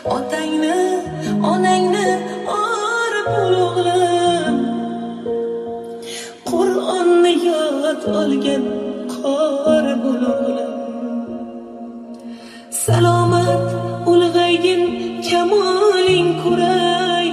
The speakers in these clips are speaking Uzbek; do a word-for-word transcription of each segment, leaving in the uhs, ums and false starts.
Otangni, onangni or bo'l o'g'lim. Qur'onni yod olgan qor bo'l o'g'lim. Salomat ulg'aygin, kamoling ko'ray.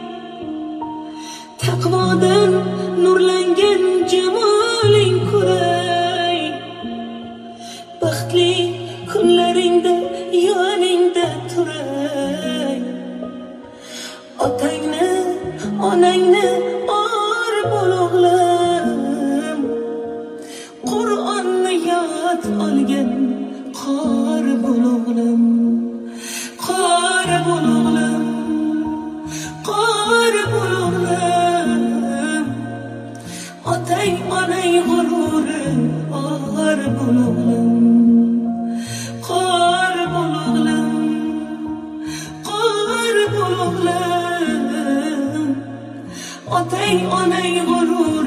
Taqvodan nurlangan jamoling ko'ray. Baxtli kunlaringda yoningda turay. Otangni, onangni or bo'l o'g'lim. Qur'onni yod olgan qor bo'l o'g'lim. Qor bo'l o'g'lim. Qor bo'l o'g'lim. Otang onang g'ururi or bo'l o'g'lim. Qor bo'l o'g'lim. Qor bo'l o'g'lim. Otang onang g'ururi